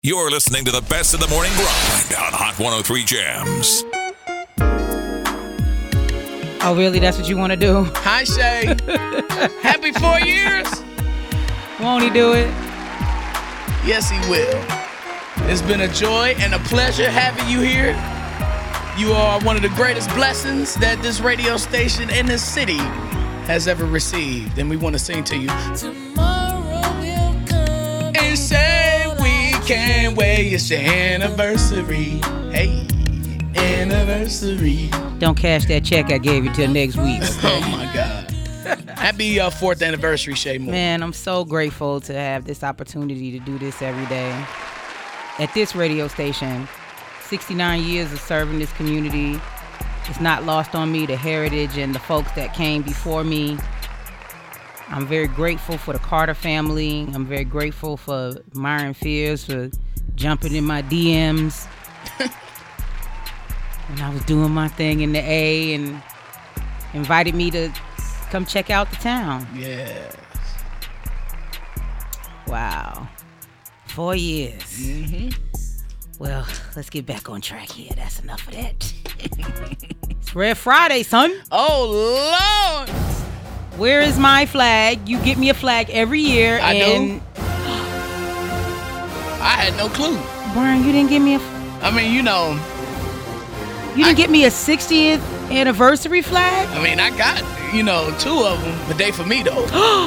You're listening to the best of the morning grind on Hot 103 Jams. Oh, really? That's what you want to do? Hi, Shay. Happy 4 years. Won't he do it? Yes, he will. It's been a joy and a pleasure having you here. You are one of the greatest blessings that this radio station in this city has ever received. And we want to sing to you. Tomorrow will come and say we can't wait. It's your anniversary. Hey, anniversary. Don't cash that check I gave you till next week. Okay? Oh, my God. Happy 4th anniversary, Shay Moore. Man, I'm so grateful to have this opportunity to do this every day. At this radio station, 69 years of serving this community. It's not lost on me, the heritage and the folks that came before me. I'm very grateful for the Carter family. I'm very grateful for Myron Fears for jumping in my DMs when I was doing my thing in the A and invited me to come check out the town. Yes. Wow. 4 years. Mm-hmm. Well, let's get back on track here. That's enough of that. It's Red Friday, son. Oh, Lord. Where is my flag? You get me a flag every year. I do? I had no clue. Brian, you didn't give me I mean, you know. You didn't get me a 60th anniversary flag? I mean, I got, 2 of them, but they for me, though.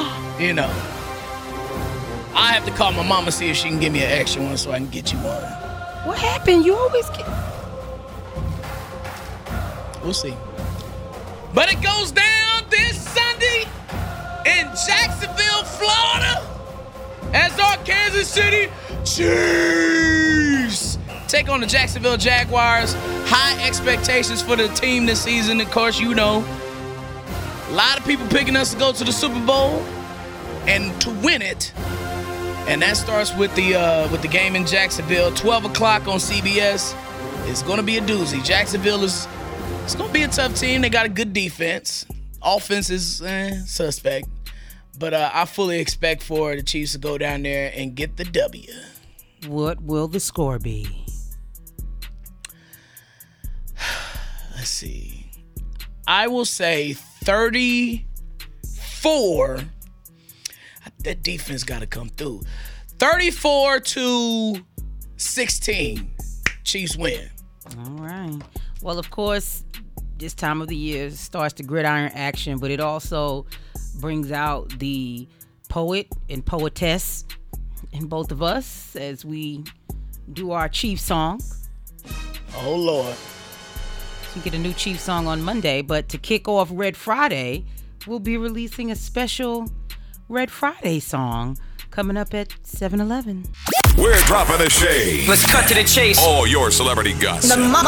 I have to call my mama, see if she can give me an extra one so I can get you one. What happened? You always get... We'll see. But it goes down this Sunday in Jacksonville, Florida, as our Kansas City Chiefs take on the Jacksonville Jaguars. High expectations for the team this season, of course, A lot of people picking us to go to the Super Bowl and to win it. And that starts with the game in Jacksonville, 12 o'clock on CBS. It's going to be a doozy. Jacksonville it's going to be a tough team. They got a good defense. Offense is suspect. But I fully expect for the Chiefs to go down there and get the W. What will the score be? Let's see. I will say 34. That defense got to come through. 34-16. Chiefs win. All right. Well, of course, this time of the year starts the gridiron action, but it also brings out the poet and poetess in both of us as we do our Chief song. Oh, Lord. We get a new Chief song on Monday, but to kick off Red Friday, we'll be releasing a special Red Friday song coming up at 7-Eleven. We're dropping the shade. Let's cut to the chase. All your celebrity gossip. The morning.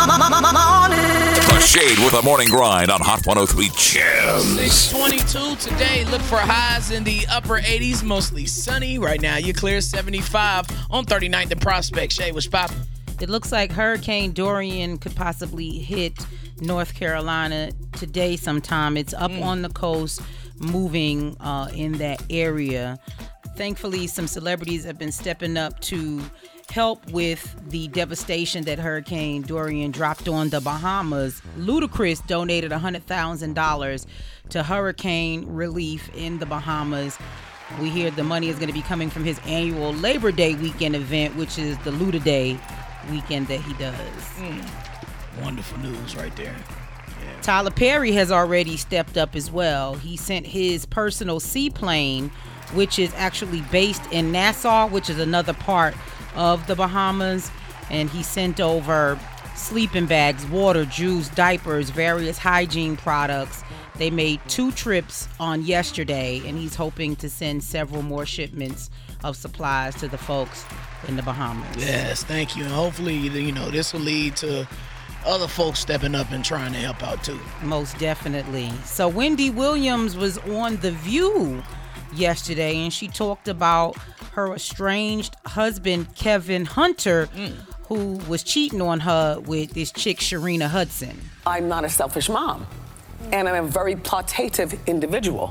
The Shade with a morning grind on Hot 103 Jams. 6:22 today. Look for highs in the upper 80s, mostly sunny. Right now, you clear 75 on 39th and Prospect. Shay, what's poppin'? It looks like Hurricane Dorian could possibly hit North Carolina today sometime. It's up on the coast, moving in that area. Thankfully, some celebrities have been stepping up to help with the devastation that Hurricane Dorian dropped on the Bahamas. Ludacris donated $100,000 to hurricane relief in the Bahamas. We hear the money is going to be coming from his annual Labor Day weekend event, which is the Luda Day weekend that he does. Wonderful news right there. Yeah. Tyler Perry has already stepped up as well. He sent his personal seaplane, which is actually based in Nassau, which is another part of the Bahamas. And he sent over sleeping bags, water, juice, diapers, various hygiene products. They made 2 trips on yesterday, and he's hoping to send several more shipments of supplies to the folks in the Bahamas. Yes, thank you. And hopefully, this will lead to other folks stepping up and trying to help out too. Most definitely. So Wendy Williams was on The View yesterday, and she talked about her estranged husband, Kevin Hunter, who was cheating on her with this chick, Sharina Hudson. I'm not a selfish mom, and I'm a very plotative individual.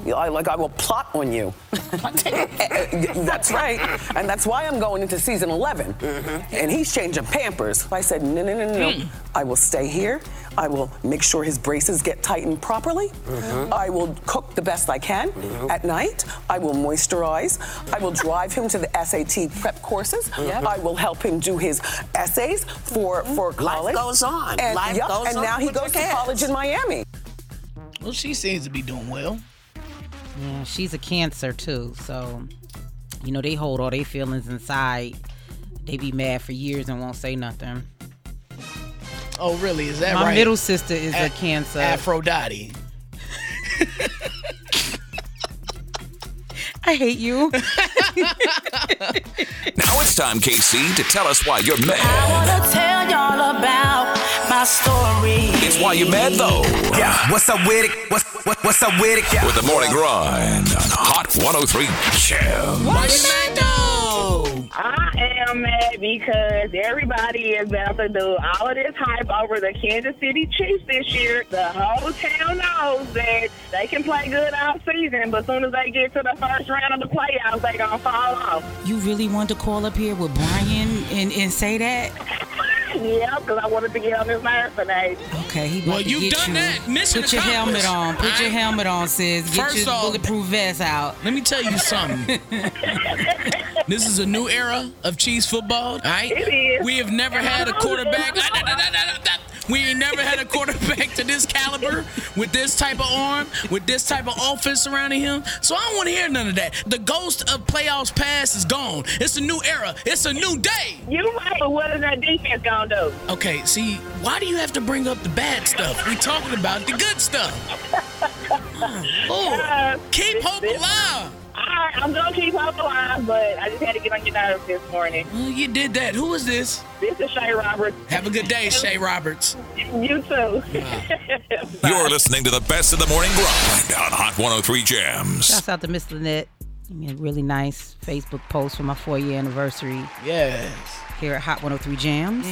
I will plot on you. That's right. And that's why I'm going into season 11. And he's changing Pampers. I said, no. I will stay here. I will make sure his braces get tightened properly. I will cook the best I can at night. I will moisturize. I will drive him to the SAT prep courses. I will help him do his essays for college. Life goes on. And, Life goes and on now he with goes to your kids. college in Miami. Well, she seems to be doing well. Yeah, she's a Cancer too, so they hold all their feelings inside. They be mad for years and won't say nothing. Oh, really? Is that My right? My middle sister is a Cancer. Aphrodite. I hate you. Now it's time, KC, to tell us why you're mad. I wanna tell y'all about my story. It's why you're mad, though. Yeah, what's up with it? What's up with it? Yeah. With the morning grind on Hot 103 Jam. Why you mad, though? I am mad because everybody is about to do all of this hype over the Kansas City Chiefs this year. The whole town knows that they can play good all season, but as soon as they get to the first round of the playoffs, they gonna fall off. You really want to call up here with Brian and say that? Yeah, because I wanted to get on his nerves today. Okay, he about Well, to you've get done you. that. Mission Put your helmet on. Put your helmet on, sis. Get First your off, bulletproof vest out. Let me tell you something. This is a new era of Chiefs football, all right? It is. We have never had a quarterback. We ain't never had a quarterback to this caliber, with this type of arm, with this type of offense surrounding him. So I don't want to hear none of that. The ghost of playoffs past is gone. It's a new era. It's a new day. You right, but what is that defense gonna do? Okay, see, why do you have to bring up the bad stuff? We talking about the good stuff. Keep hope alive. I'm gonna keep hope alive, but I just had to get on your nerves this morning. Well, you did that. Who is this? This is Shay Roberts. Have a good day, Shay Roberts. You too. You're listening to the best of the morning grind on Hot 103 Jams. Shouts out to Miss Lynette. Give me a really nice Facebook post for my 4-year anniversary Yes. here at Hot 103 Jams.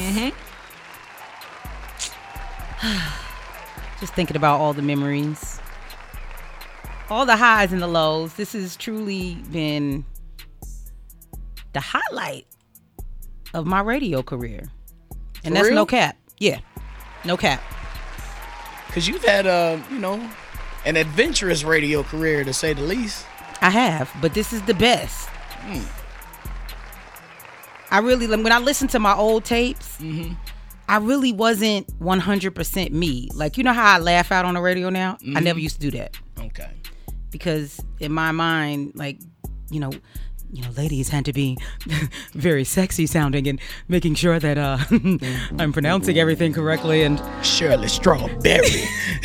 Just thinking about all the memories. All the highs and the lows. This has truly been the highlight of my radio career. And that's real? no cap. Yeah. No cap. Because you've had, an adventurous radio career, to say the least. I have, but this is the best. I really, when I listen to my old tapes, I really wasn't 100% me. Like, you know how I laugh out on the radio now? I never used to do that. Okay. Because in my mind, like, ladies had to be very sexy sounding and making sure that I'm pronouncing everything correctly. And Shirley Strawberry.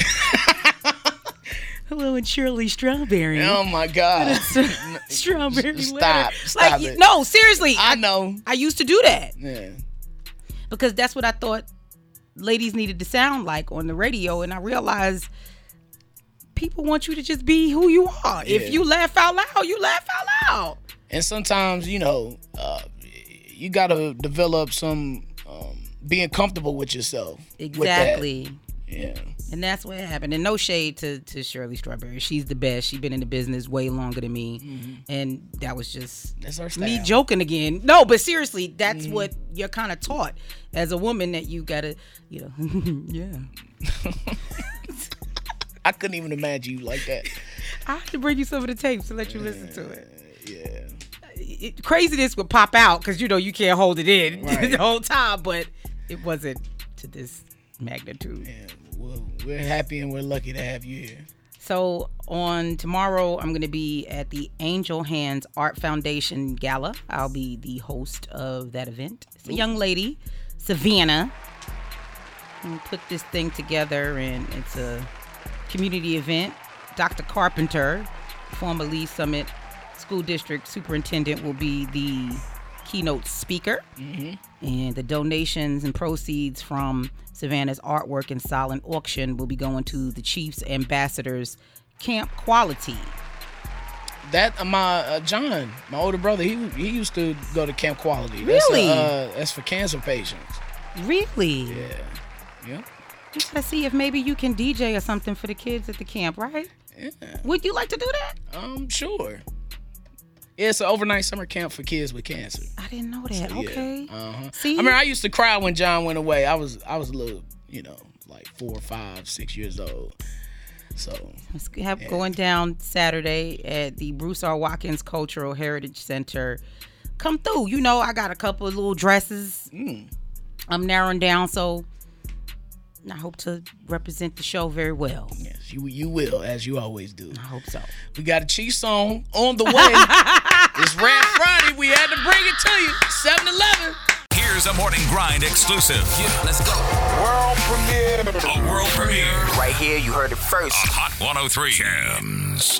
hello, it's Shirley Strawberry. Oh, my God. Strawberry Stop letter. it. No, seriously. I know. I used to do that. Yeah. Because that's what I thought ladies needed to sound like on the radio. And I realized people want you to just be who you are. Yeah. If you laugh out loud, you laugh out loud. And sometimes, you got to develop some being comfortable with yourself. Exactly. With that. Yeah. And that's what happened. And no shade to Shirley Strawberry. She's the best. She's been in the business way longer than me. And that was just That's our me style. joking again. No, but seriously, that's what you're kind of taught as a woman, that you got to, yeah. I couldn't even imagine you like that. I have to bring you some of the tapes to let you listen to it. Yeah. Craziness would pop out because, you can't hold it in Right. the whole time. But it wasn't to this magnitude. Yeah. Well, we're happy and we're lucky to have you here. So on tomorrow, I'm going to be at the Angel Hands Art Foundation Gala. I'll be the host of that event. It's a young lady, Savannah, who put this thing together, and it's a community event. Dr. Carpenter, former Lee Summit School District Superintendent, will be the keynote speaker. And the donations and proceeds from Savannah's artwork and silent auction will be going to the Chiefs Ambassadors Camp Quality. That my John, my older brother, he used to go to Camp Quality. Really? That's for cancer patients. Really? Yeah. Let's see if maybe you can DJ or something for the kids at the camp, right? Yeah. Would you like to do that? Sure. Yeah, it's an overnight summer camp for kids with cancer. I didn't know that. So, yeah. Okay. See, I mean, I used to cry when John went away. I was a little, like 4, 5, 6 years old. So let's have going down Saturday at the Bruce R. Watkins Cultural Heritage Center. Come through. I got a couple of little dresses. I'm narrowing down, so I hope to represent the show very well. Yes, you will, as you always do. I hope so. We got a Chiefs song on the way. It's Red Friday. We had to bring it to you. 7-Eleven. Here's a Morning Grind exclusive. Yeah, let's go. World premiere. A world premiere. Right here, you heard it first. On Hot 103 Jams.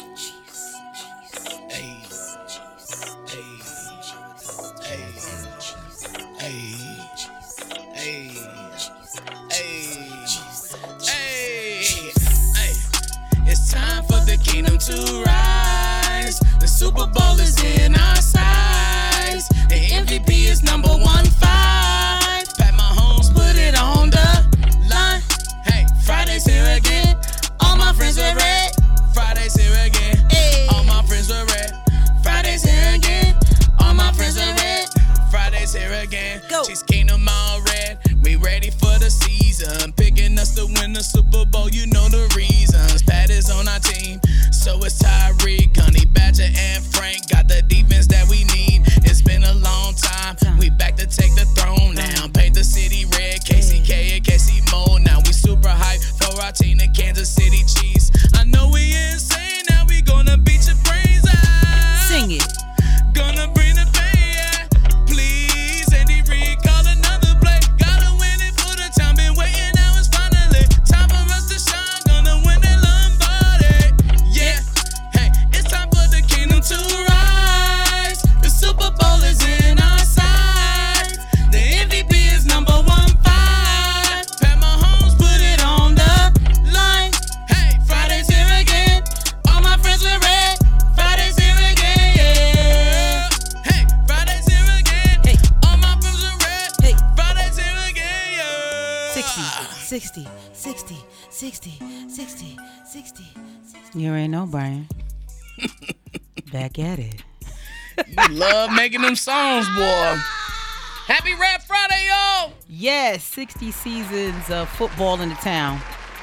It's time for the kingdom to rise. The Super Bowl is in our sights. The MVP is number 1-5. Pat Mahomes put it on the line. Hey, Friday's here again. All my friends were red. Friday's here again. Hey. All my friends were red. Friday's here again. All my friends are red. Friday's here again. Go. She's kingdom all red. We ready for the season. Picking us to win the Super Bowl. You know the reasons. Pat is on our team. So it's Tyreek, Gunny, Badger, and Frank. Got the defense that we need. It's been a long time. We back to take the throne now. Paint the city red. KCK and KC Mo. Now we super hyped for our team, the Kansas City Chiefs. I know we insane. Now we gonna beat your brains out. Sing it. Gonna bring the pain, yeah. Please, Andy Reid, call another play. Gotta win it for the time. Been waiting, now it's finally time for us to shine. Gonna win that Lombardi, yeah. Hey, it's time for the kingdom to rise. The Super Bowl is in our sights. The MVP is number 1-5. Pat Mahomes put it on the line. Hey, Friday's here again. All my friends were red. Friday's here again, yeah. Hey, Friday's here again. Hey. All my friends are red. Hey. Friday's here again, yeah. 60. You already know, Brian. Back at it. You love making them songs, boy. Happy Rap Friday, y'all. Yes, 60 seasons of football in the town.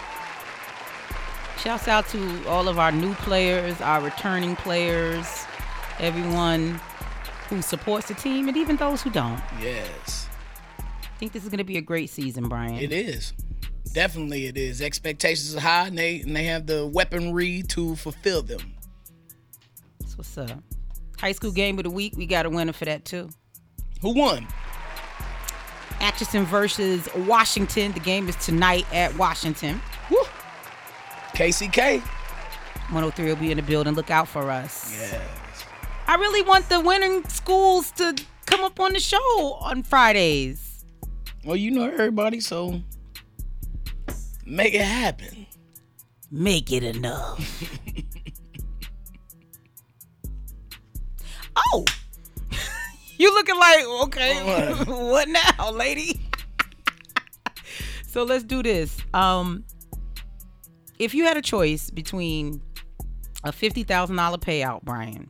Shouts out to all of our new players, our returning players, everyone who supports the team, and even those who don't. Yes. I think this is going to be a great season, Brian. It is. Definitely it is. Expectations are high, and they have the weaponry to fulfill them. That's what's up. High school game of the week, we got a winner for that, too. Who won? Atchison versus Washington. The game is tonight at Washington. Woo. KCK. 103 will be in the building. Look out for us. Yes. I really want the winning schools to come up on the show on Fridays. Well, you know everybody, so make it happen. Make it enough. Oh. You looking like, okay, what now, lady? So let's do this. If you had a choice between a $50,000 payout, Brian,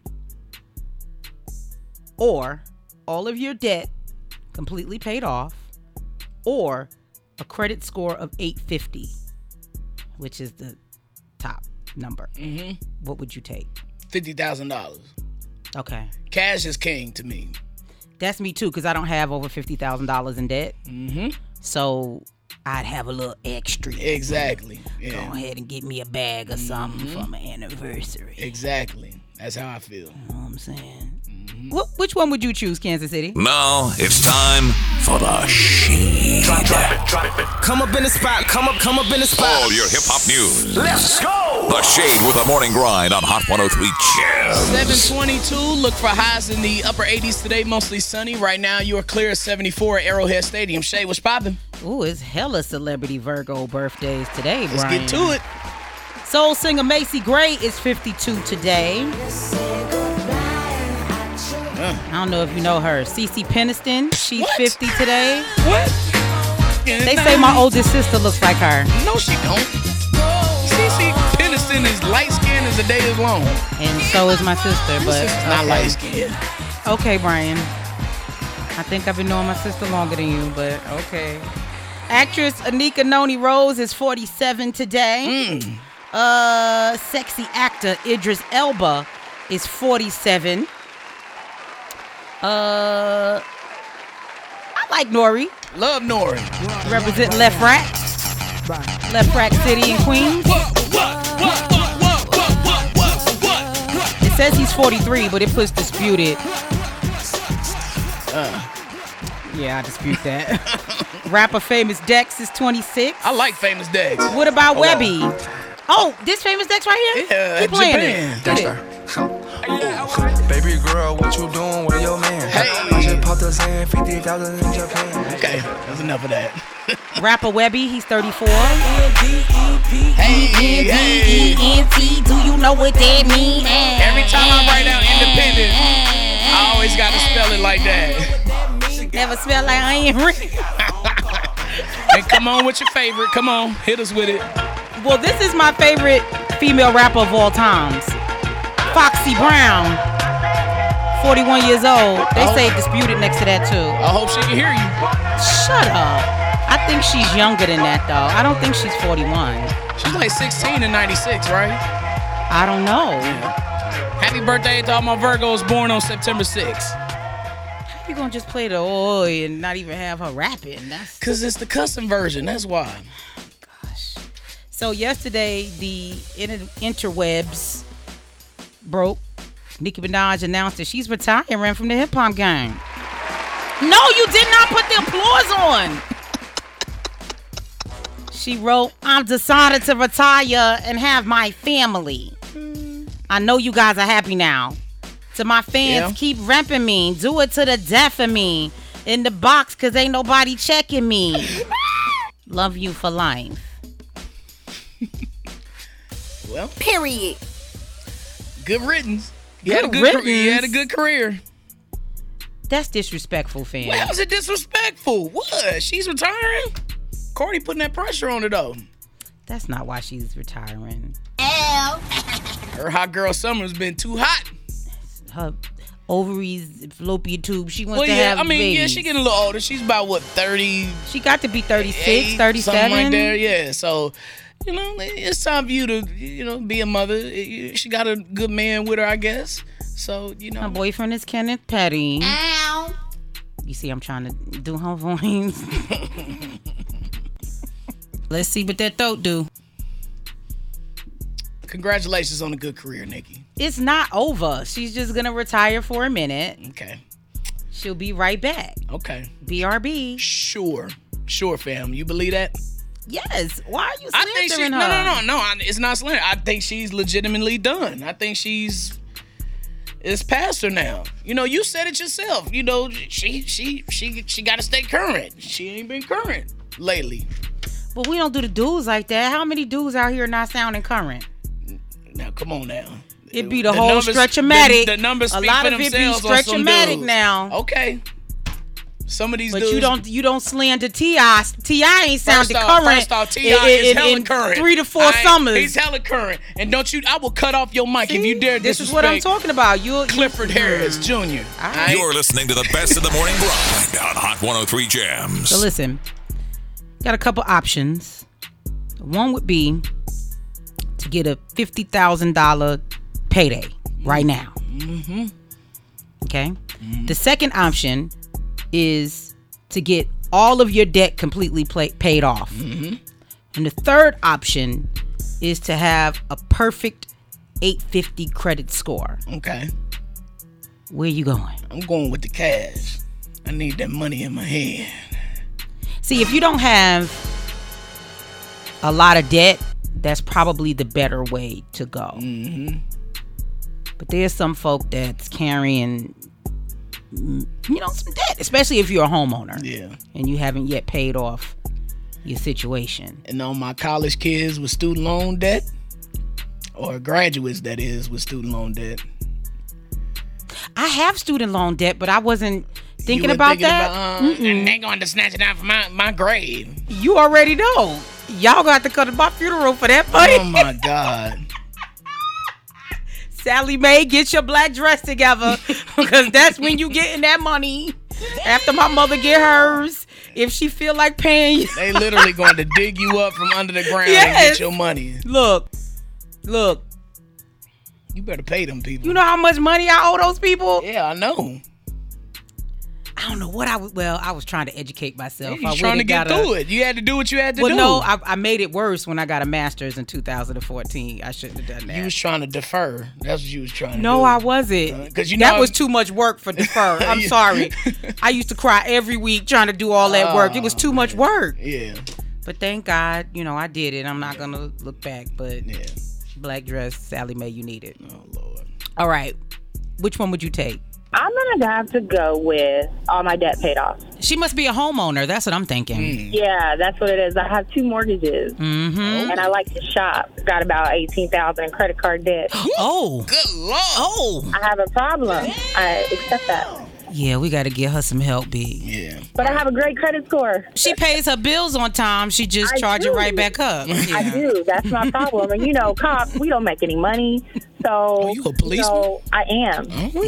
or all of your debt completely paid off, or a credit score of 850, which is the top number, what would you take? $50,000. Okay. Cash is king to me. That's me too, because I don't have over $50,000 in debt. So I'd have a little extra. Exactly. Yeah. Go ahead and get me a bag or something for my anniversary. Exactly. That's how I feel. You know what I'm saying? Which one would you choose, Kansas City? Now it's time for the Shade. Drop it. Come up in the spot. Come up in the spot. All your hip hop news. Let's go. The Shade with the Morning Grind on Hot 103 Jams. 722. Look for highs in the upper 80s today, mostly sunny. Right now, you are clear at 74 at Arrowhead Stadium. Shay, what's poppin'? Ooh, it's hella celebrity Virgo birthdays today, Brian. Let's get to it. Soul singer Macy Gray is 52 today. I don't know if you know her. Cece Peniston, she's 50 today. What? They say my oldest sister looks like her. No, she don't. CeCe Peniston Houston is light skinned as the day is long. And so is my sister, but Sister's not light skinned. Okay, Brian. I think I've been knowing my sister longer than you, but okay. Actress Anika Noni Rose is 47 today. Sexy actor Idris Elba is 47. I like Nori. Love Nori. Representing Left Rack. Left Rack City in Queens. It says he's 43, but it puts disputed. Yeah, I dispute that. Rapper Famous Dex is 26. I like Famous Dex. What about Webby? Oh, this Famous Dex right here? Yeah, keep playing Japan. it. Get it. Baby girl, what you doing with your man? Hey. I just popped a sand, 50,000 in Japan. Okay, that's enough of that. Rapper Webby, he's 34. Hey, E-N-T, do you know what that means? every time I write out independent, I always got to spell it like that. Never smell like onion ring. And come on with your favorite. Come on, hit us with it. Well, this is my favorite female rapper of all times. Foxy Brown, 41 years old. They say disputed next to that too. I hope she can hear you. Shut up. I think she's younger than that though. I don't think she's 41. She's like 16 and 96, right? I don't know. Happy birthday to all my Virgos born on September 6th. How you gonna just play the oi and not even have her rapping? That's Because it's the custom version, that's why. So yesterday, the interwebs broke. Nicki Minaj announced that she's retiring from the hip hop game. No, you did not put the applause on. She wrote, "I'm decided to retire and have my family. I know you guys are happy now. To my fans, keep repping me. Do it to the death of me. In the box, cause ain't nobody checking me. Love you for life." Well, period. Good riddance. You Good riddance. You had a good career. That's disrespectful, fam. Well, how's it disrespectful? What? She's retiring? Cardi putting that pressure on her, though. That's not why she's retiring. Her hot girl summer's been too hot. Her ovaries, fallopian tube. She wants to have babies. Yeah, she getting a little older. She's about, what, 30? She got to be 36, 37. Something like that, yeah. So, you know, it's time for you to, you know, be a mother. She got a good man with her, I guess. So, you know. Her boyfriend is Kenneth Petty. Ow. You see, I'm trying to do her voice. Let's see what that throat do. Congratulations on a good career, Nikki. It's not over. She's just going to retire for a minute. Okay. She'll be right back. Okay. BRB. Sure, fam. You believe that? Yes. Why are you I think she's slandering her? No. It's not slander. I think she's legitimately done. I think it's past her now. You know, you said it yourself. You know, she got to stay current. She ain't been current lately. But we don't do the dudes like that. How many dudes out here not sounding current? Now, come on now. It be the whole Stretch-O-Matic. The numbers speak a lot for of it be themselves on some Stretch-O-Matic dudes. now. Okay. Some of these but dudes. you don't slander T.I. T.I. ain't sounded current. First off, T.I. is hella current. 3 to 4 summers. He's hella current. And I will cut off your mic if you dare disrespect. This is what I'm talking about. Clifford Harris Jr. Right. You're listening to the best of the morning grind on Hot 103 Jams. So listen, got a couple options. One would be to get a $50,000 payday right now. Mm-hmm. Okay. Mm-hmm. The second option is to get all of your debt completely paid off. Mm-hmm. And the third option is to have a perfect 850 credit score. Okay. Where you going? I'm going with the cash. I need that money in my hand. See, if you don't have a lot of debt, that's probably the better way to go. Mm-hmm. But there's some folk that's carrying, some debt, especially if you're a homeowner. Yeah. And you haven't yet paid off your situation. And all my college kids with student loan debt, or graduates, that is, with student loan debt. I have student loan debt, but I wasn't thinking about that. And they going to snatch it out from my grave. You already know. Y'all got to come to my funeral for that money. Oh my God. Sally Mae, get your black dress together because that's when you getting that money. After my mother get hers, if she feel like paying you. They literally going to dig you up from under the ground and get your money. Look. You better pay them people. You know how much money I owe those people? Yeah, I know. I don't know what I was. Well, I was trying to educate myself. You was trying to get through it. You had to do what you had to do. Well, no, I made it worse when I got a master's in 2014. I shouldn't have done that. You was trying to defer. That's what you was trying to do. No, I wasn't. Because that was too much work for defer. I'm sorry. I used to cry every week trying to do all that work. It was too much work. Yeah. But thank God, I did it. I'm not gonna look back. But black dress, Sally Mae, you need it. Oh Lord. All right, which one would you take? I'm gonna have to go with all my debt paid off. She must be a homeowner. That's what I'm thinking. Yeah, that's what it is. I have 2 mortgages, Mm-hmm. and I like to shop. Got about $18,000 in credit card debt. Oh, good Lord. Oh, I have a problem. I accept that. Yeah, we got to get her some help, B. Yeah. But I have a great credit score. She pays her bills on time. She just charge it right back up. Yeah. I do. That's my problem. And cops, we don't make any money. So, you a policeman? I am.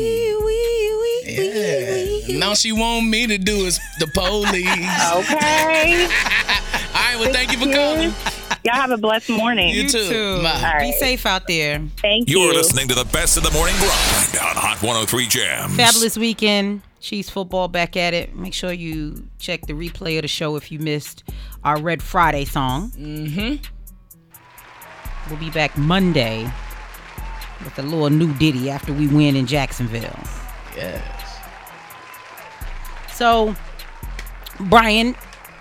Yeah. Now she want me to do is the police. Okay. All right, well, thank you for calling. Y'all have a blessed morning. You too. Bye. All right. Be safe out there. Thank you. You're listening to the best of the morning grind on Hot 103 Jams. Fabulous weekend. Chiefs football back at it. Make sure you check the replay of the show if you missed our Red Friday song. Mm-hmm. We'll be back Monday with a little new ditty after we win in Jacksonville. Yes. So, Brian,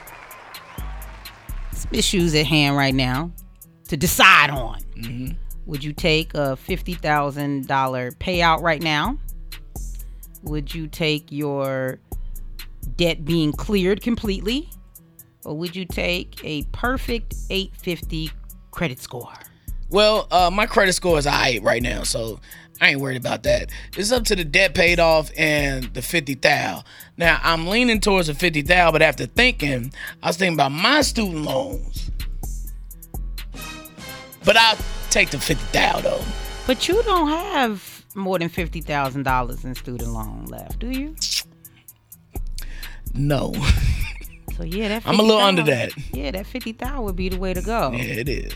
some issues at hand right now to decide on. Mm-hmm. Would you take a $50,000 payout right now? Would you take your debt being cleared completely? Or would you take a perfect 850 credit score? Well, my credit score is high right now, so I ain't worried about that. It's up to the debt paid off and the $50,000. Now, I'm leaning towards the $50,000, but after thinking, I was thinking about my student loans. But I'll take the $50,000 though. But you don't have more than $50,000 in student loan left, do you? No. So yeah, that I'm a little under that. Yeah, that $50,000 would be the way to go. Yeah, it is.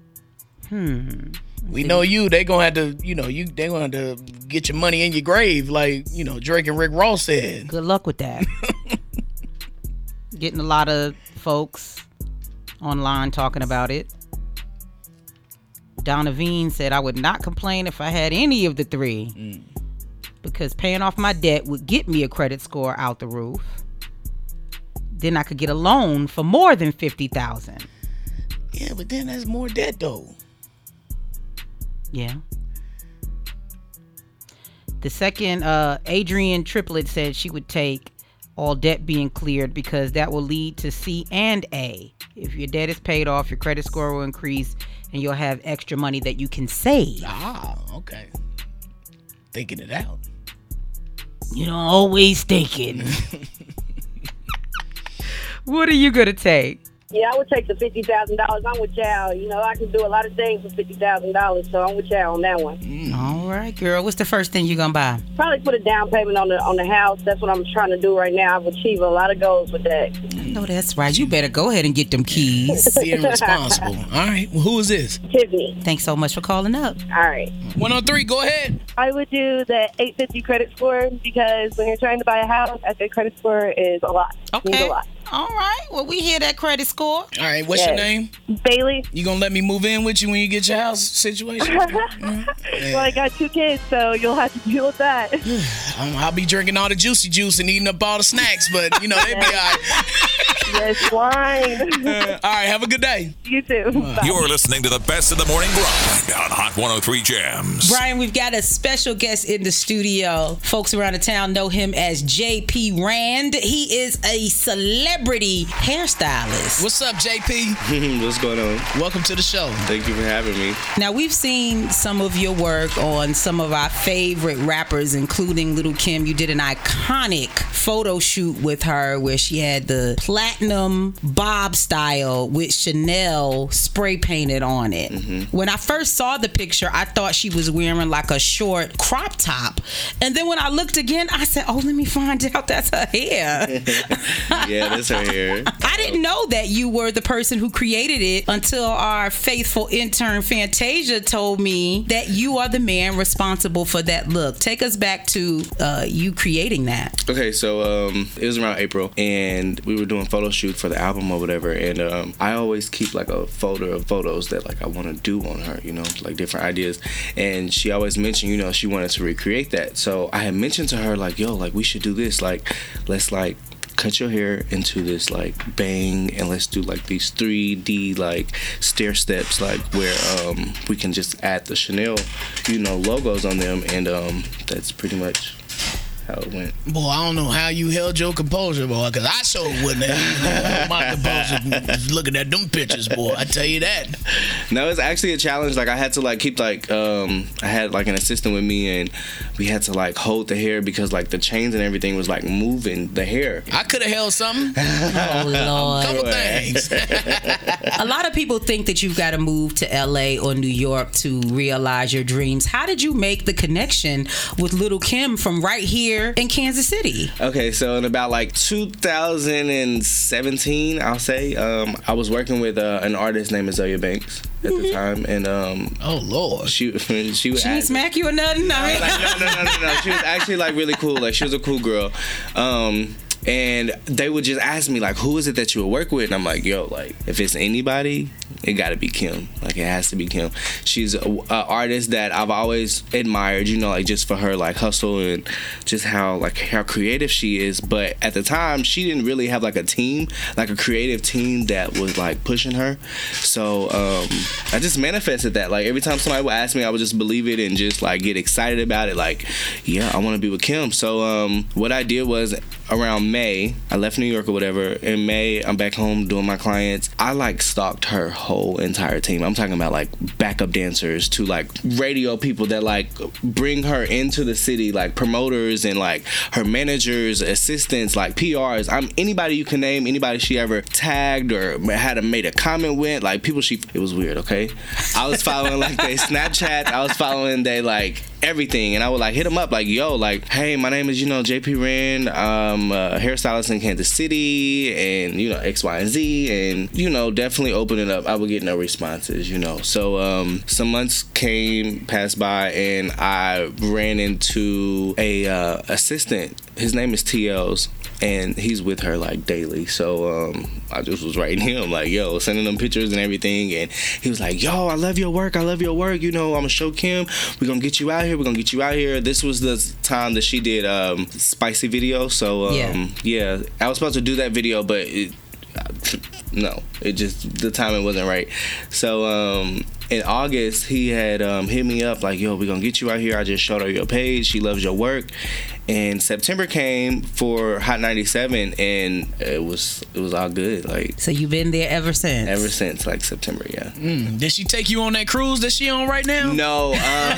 We know you. They gonna have to, they gonna have to get your money in your grave, like Drake and Rick Ross said. Good luck with that. Getting a lot of folks online talking about it. Donna Veen said, I would not complain if I had any of the 3 because paying off my debt would get me a credit score out the roof. Then I could get a loan for more than $50,000. Yeah, but then that's more debt though. Yeah. The second, Adrian Triplet said she would take all debt being cleared because that will lead to C and A. If your debt is paid off, your credit score will increase and you'll have extra money that you can save. Ah, okay. Thinking it out. Always thinking. What are you going to take? Yeah, I would take the $50,000. I'm with y'all. I can do a lot of things with $50,000, so I'm with y'all on that one. All right, girl. What's the first thing you're going to buy? Probably put a down payment on the house. That's what I'm trying to do right now. I've achieved a lot of goals with that. No, that's right. You better go ahead and get them keys. Being responsible. All right. Well, who is this? Tiffany. Thanks so much for calling up. All right. 103, go ahead. I would do the 850 credit score because when you're trying to buy a house, I think credit score is a lot. Okay. Means a lot. All right. Well, we hear that credit score. All right. What's your name? Bailey. You gonna let me move in with you when you get your house situation? Well, I got 2 kids, so you'll have to deal with that. I'll be drinking all the juicy juice and eating up all the snacks, but they'll be all right. Yes, wine. All right. Have a good day. You too. Bye. You're listening to the best of the morning grind on Hot 103 Jams. Brian, we've got a special guest in the studio. Folks around the town know him as JP Rand. He is a celebrity hairstylist. What's up, JP? What's going on? Welcome to the show. Thank you for having me. Now, we've seen some of your work on some of our favorite rappers, including Lil' Kim. You did an iconic photo shoot with her where she had the platinum bob style with Chanel spray painted on it. When I first saw the picture, I thought she was wearing like a short crop top. And then when I looked again, I said, oh, let me find out that's her hair. Yeah, that's her hair. I didn't know that you were the person who created it until our faithful intern Fantasia told me that you are the man responsible for that look. Take us back to you creating that. Okay, so it was around April, and we were doing a photo shoot for the album or whatever, and I always keep like a folder of photos that like I want to do on her, you know, like different ideas. And she always mentioned, you know, she wanted to recreate that. So I had mentioned to her like, yo, like we should do this, like let's like cut your hair into this like bang, and let's do like these 3D like stair steps, like where we can just add the Chanel, you know, logos on them, and that's pretty much how it went. Boy, I don't know how you held your composure, boy, because I sure wouldn't have my composure looking at them pictures, boy. I tell you that. No, it's actually a challenge. Like I had to like keep like I had like an assistant with me, and we had to like hold the hair because like the chains and everything was like moving the hair. I could have held something. Oh, Lord. A couple things. A lot of people think that you've got to move to LA or New York to realize your dreams. How did you make the connection with Little Kim from right here in Kansas City? Okay, so in about like 2017, I'll say, I was working with an artist named Azealia Banks at the time, and oh Lord, she would She didn't smack you or nothing? No. She was actually like really cool. Like she was a cool girl. And they would just ask me like, who is it that you would work with? And I'm like, yo, like if it's anybody, it gotta be Kim. Like it has to be Kim. She's a artist that I've always admired, you know, like just for her like hustle and just how creative she is. But at the time, she didn't really have like a team, like a creative team that was like pushing her. So I just manifested that. Like every time somebody would ask me, I would just believe it and just like get excited about it. Like, yeah, I want to be with Kim. So what I did was around May, I left New York or whatever. In May, I'm back home doing my clients. I like stalked her whole entire team. I'm talking about like backup dancers to like radio people that like bring her into the city, like promoters and like her managers, assistants, like PRs. Anybody you can name, anybody she ever tagged or made a comment with, like people it was weird, okay? I was following like their Snapchat, I was following their like everything, and I would like hit them up like, yo, like, hey, my name is, you know, JP Wren, I'm a hairstylist in Kansas City, and you know, X, Y, and Z, and you know, definitely open it up. I would get no responses, you know. So some months passed by, and I ran into a assistant. His name is TL's, and he's with her like daily. So I just was writing him like, yo, sending them pictures and everything, and he was like, yo, I love your work, you know, I'm gonna show Kim, we're gonna get you out here, This was the time that she did spicy video. So yeah, I was supposed to do that video, but the timing wasn't right. So in August, he had hit me up like, yo, we're gonna get you out here, I just showed her your page, she loves your work. And September came for Hot 97, and it was all good. Like, so you've been there ever since? Ever since, like September, yeah. Did she take you on that cruise that she on right now? No,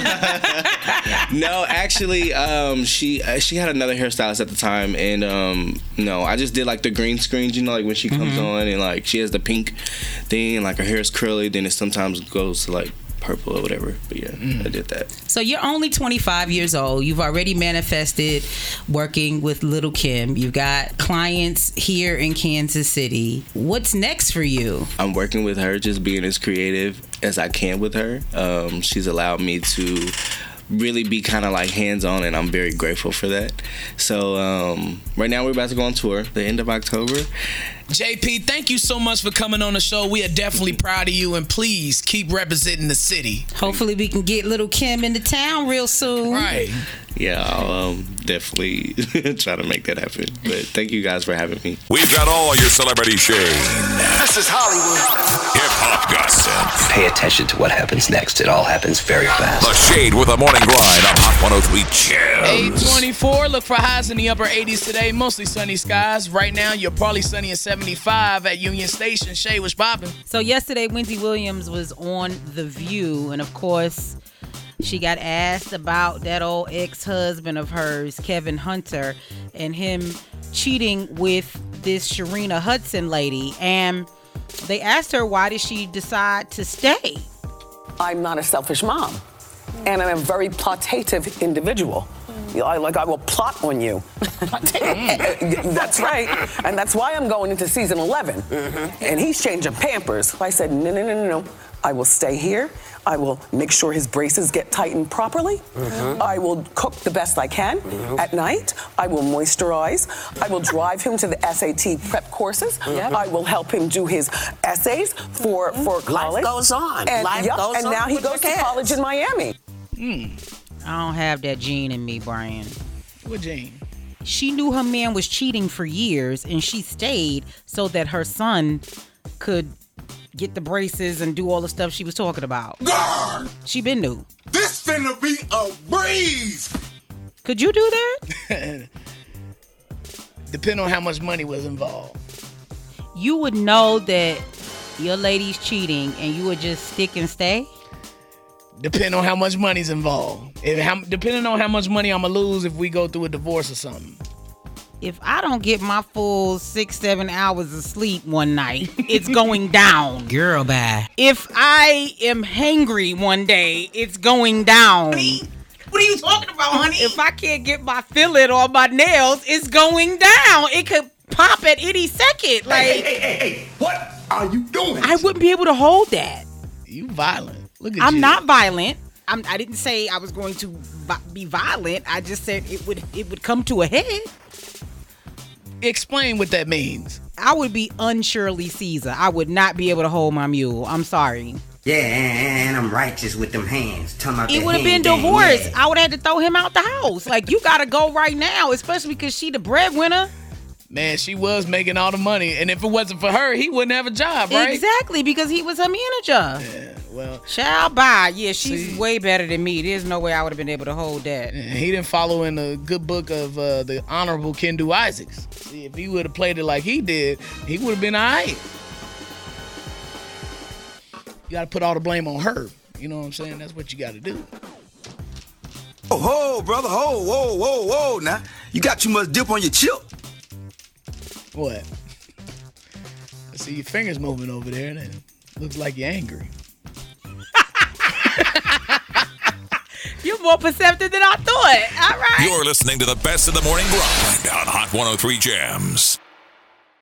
no. Actually, she had another hairstylist at the time, and no, I just did like the green screens, you know, like when she comes on, and like she has the pink thing, and like her hair is curly, then it sometimes goes to like purple or whatever. But yeah, I did that. So you're only 25 years old. You've already manifested working with Little Kim. You've got clients here in Kansas City. What's next for you? I'm working with her, just being as creative as I can with her. She's allowed me to really be kind of like hands-on, and I'm very grateful for that. So right now we're about to go on tour the end of October. JP, thank you so much for coming on the show. We are definitely proud of you, and please keep representing the city. Hopefully we can get Little Kim into town real soon. Right. Yeah, I'll definitely try to make that happen. But thank you guys for having me. We've got all your celebrity shade. This is Hollywood. Hip-hop gossip. Pay attention to what happens next. It all happens very fast. The Shade with a morning grind on Hot 103 Gems. 824. Look for highs in the upper 80s today. Mostly sunny skies. Right now, you're probably sunny at 75 at Union Station. Shade was popping. So yesterday, Wendy Williams was on The View, and of course, she got asked about that old ex-husband of hers, Kevin Hunter, and him cheating with this Sharina Hudson lady, and they asked her, why did she decide to stay? I'm not a selfish mom, and I'm a very plotative individual. I will plot on you. That's right. And that's why I'm going into season 11. And he's changing Pampers. I said, no. I will stay here. I will make sure his braces get tightened properly. I will cook the best I can at night. I will moisturize. I will drive him to the SAT prep courses. I will help him do his essays for college. Life goes on. And, Life goes and on now he with goes your to kids. college in Miami. I don't have that gene in me, Brian. What gene? She knew her man was cheating for years, and she stayed so that her son could get the braces and do all the stuff she was talking about. God, She been knew. this finna be a breeze. Could you do that? Depending on how much money was involved. You would know that your lady's cheating, and you would just stick and stay? Depending on how much money's involved. Depending on how much money I'm going to lose if we go through a divorce or something. If I don't get my full 6-7 hours of sleep one night, it's going down. Girl, bye. If I am hangry one day, it's going down. What are you talking about, honey? If I can't get my fillet or my nails, it's going down. It could pop at any second. Like, Hey, what are you doing? I wouldn't be able to hold that. You violent. Look at you. I'm not violent. I didn't say I was going to be violent. I just said it would come to a head. Explain what that means. I would be un-Shirley Caesar. I would not be able to hold my mule. I'm sorry. Yeah, and I'm righteous with them hands. It would have been divorce. I would have had to throw him out the house. Like, you got to go right now, especially because she the breadwinner. Man, she was making all the money. And if it wasn't for her, he wouldn't have a job, right? Exactly, because he was her manager. Yeah, well. Child, bye. Yeah, she's way better than me. There's no way I would have been able to hold that. He didn't follow in the good book of the Honorable Kendu Isaacs. See, if he would have played it like he did, he would have been all right. You got to put all the blame on her. You know what I'm saying? That's what you got to do. Oh, ho, brother, ho, whoa. Now, you got too much dip on your chip. What? I see your fingers moving over there. And it looks like you're angry. You're more perceptive than I thought. All right. You're listening to the best of the morning grind on Hot 103 Jams.